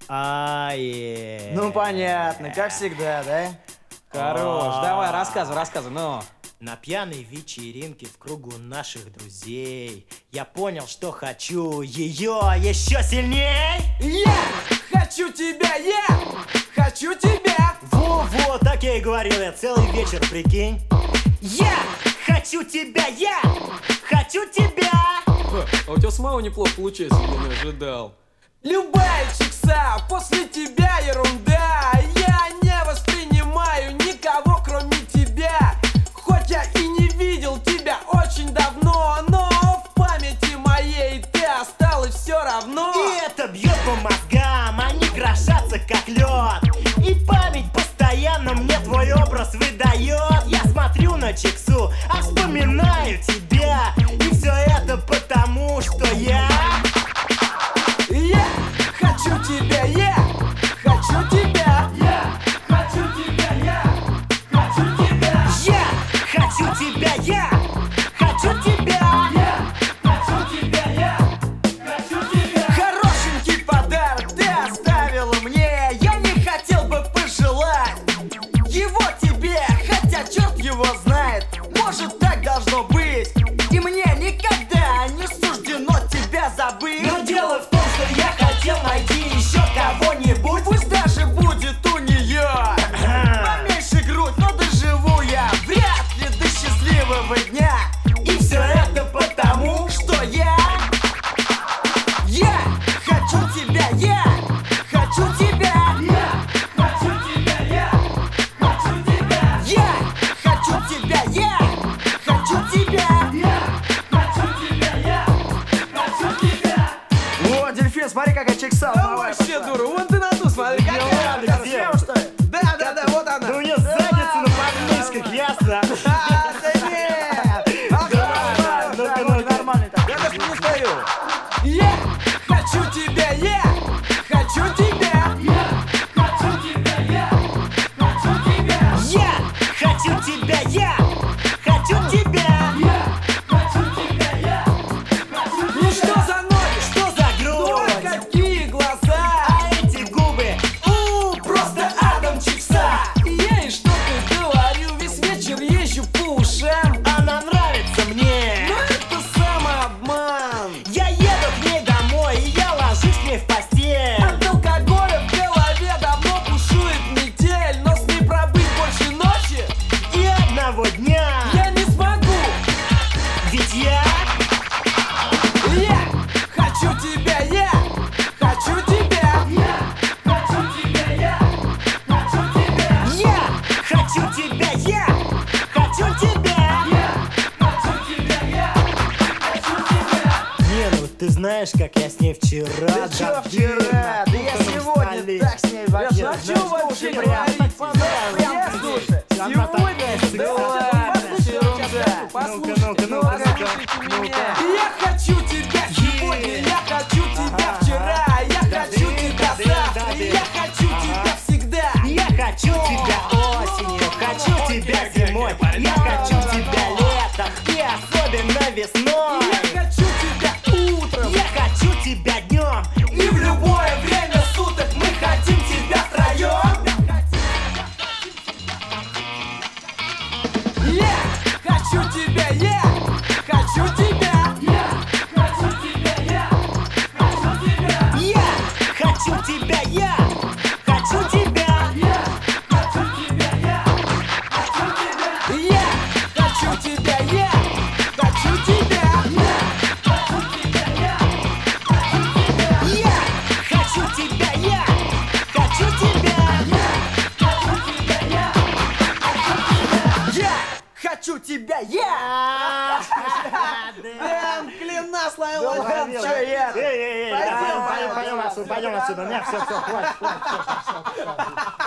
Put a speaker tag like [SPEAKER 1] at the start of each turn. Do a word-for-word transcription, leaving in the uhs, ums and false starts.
[SPEAKER 1] Ае.
[SPEAKER 2] Ну понятно, как всегда, да?
[SPEAKER 3] Хорош, давай, рассказывай, рассказывай, ну.
[SPEAKER 1] На пьяной вечеринке в кругу наших друзей я понял, что хочу ее еще сильней.
[SPEAKER 4] Я хочу тебя, я хочу тебя.
[SPEAKER 1] Во-во, так я и говорил, я целый вечер, прикинь. Я хочу тебя, я хочу тебя.
[SPEAKER 3] Ха, а у тебя самого неплохо получается, я не ожидал.
[SPEAKER 4] Любая чикса, после тебя ерунда. Я не воспринимаю никого, кроме тебя. Хоть я и не видел тебя очень давно, но в памяти моей ты осталась все равно.
[SPEAKER 1] И это бьет по мозгам, они крошатся как лед. И память постоянно мне твой образ выдает. Я смотрю на чиксу, а вспоминаю тебя. И все это потому, что я
[SPEAKER 4] Я хочу тебя, я хочу тебя. Я хочу тебя, я хочу тебя.
[SPEAKER 1] Я хочу тебя, я хочу тебя.
[SPEAKER 4] Я хочу тебя, я хочу тебя.
[SPEAKER 2] Хорошенький подарок ты оставила мне. Я не хотел бы пожелать его тебе, хотя черт его знает, может так должно быть. И мне никогда не суждено тебя забыть.
[SPEAKER 1] Но дело в том, что я хотел найти еще кого-нибудь.
[SPEAKER 2] Пусть даже будет у нее поменьше грудь, но доживу я вряд ли до счастливого дня.
[SPEAKER 1] И все это потому,
[SPEAKER 2] Что я Я хочу тебя, я хочу тебя.
[SPEAKER 4] Я хочу тебя, я хочу тебя.
[SPEAKER 2] Я хочу тебя, я хочу тебя.
[SPEAKER 4] Я хочу тебя, я хочу тебя.
[SPEAKER 2] О, дельфин, смотри, какая чикса.
[SPEAKER 4] Да вообще дура, вон ты на ту смотри, какая.
[SPEAKER 2] Ты съел, что ли?
[SPEAKER 4] Да, да, да, вот она.
[SPEAKER 1] да у нее задница на подмышках, ясно?
[SPEAKER 4] А, да нет. Ага,
[SPEAKER 1] Ну-ка,
[SPEAKER 2] Да,
[SPEAKER 1] ну-ка.
[SPEAKER 2] нормальный так.
[SPEAKER 4] я даже не стою. Я хочу тебя, я хочу тебя. Я хочу тебя, я хочу тебя.
[SPEAKER 1] Я хочу тебя, я хочу тебя.
[SPEAKER 4] Я хочу тебя, я хочу тебя. Ну что за ноги?
[SPEAKER 1] Что за
[SPEAKER 4] Ну а
[SPEAKER 1] грудь?
[SPEAKER 4] какие глаза?
[SPEAKER 1] А эти губы, у, просто Адам Чикса.
[SPEAKER 4] Я ей что-то говорю, весь вечер езжу по ушам.
[SPEAKER 1] Она нравится мне.
[SPEAKER 4] Но это самообман.
[SPEAKER 1] Я еду к ней домой, и я ложусь к ней в постель.
[SPEAKER 4] От алкоголя в голове давно бушует метель. Но с ней пробыть больше ночи
[SPEAKER 1] И одного дня,
[SPEAKER 4] я не смогу.
[SPEAKER 1] ведь я
[SPEAKER 4] Я хочу тебя, я хочу тебя. Я хочу тебя, я хочу тебя.
[SPEAKER 1] Я хочу тебя, я хочу тебя.
[SPEAKER 4] Я хочу тебя, я хочу тебя.
[SPEAKER 1] Не, ну ты знаешь, как я с ней вчера.
[SPEAKER 2] Ты чё вчера? Да я сегодня так с ней вообще.
[SPEAKER 4] А чё вообще
[SPEAKER 2] Прям,
[SPEAKER 4] говорить?
[SPEAKER 2] прям,
[SPEAKER 4] Я, слушай,
[SPEAKER 1] Она такая
[SPEAKER 4] сегодня... Да
[SPEAKER 1] сексуальная.
[SPEAKER 4] ладно, ерунда.
[SPEAKER 1] Ну-ка, ну-ка,
[SPEAKER 4] Послушайте, ну
[SPEAKER 1] ну-ка,
[SPEAKER 4] послушайте
[SPEAKER 1] ну-ка.
[SPEAKER 4] меня. Я хочу тебя сегодня, я хочу тебя вчера, я хочу тебя завтра, я хочу тебя всегда.
[SPEAKER 1] Я хочу тебя осенью, хочу тебя зимой. Я хочу тебя летом и особенно весной.
[SPEAKER 4] Я хочу тебя утром
[SPEAKER 1] Я хочу тебя днем.
[SPEAKER 4] и в любое время суток мы хотим тебя втроем. Я хочу тебя, я хочу тебя. Я хочу тебя, я хочу тебя.
[SPEAKER 1] Я хочу тебя, я хочу тебя.
[SPEAKER 4] Я хочу тебя, я хочу тебя. Я хочу тебя, я хочу тебя. Я хочу тебя, я хочу тебя.
[SPEAKER 2] Я хочу тебя, я.
[SPEAKER 4] Дэн, клянас ловил.
[SPEAKER 2] Ладно, чё я?
[SPEAKER 1] Эй, эй, эй,
[SPEAKER 2] Пойдем,
[SPEAKER 1] пойдем,
[SPEAKER 2] пойдем,
[SPEAKER 1] пойдем отсюда, пойдем отсюда. Нет, все, все, хватит, хватит, все, все, все.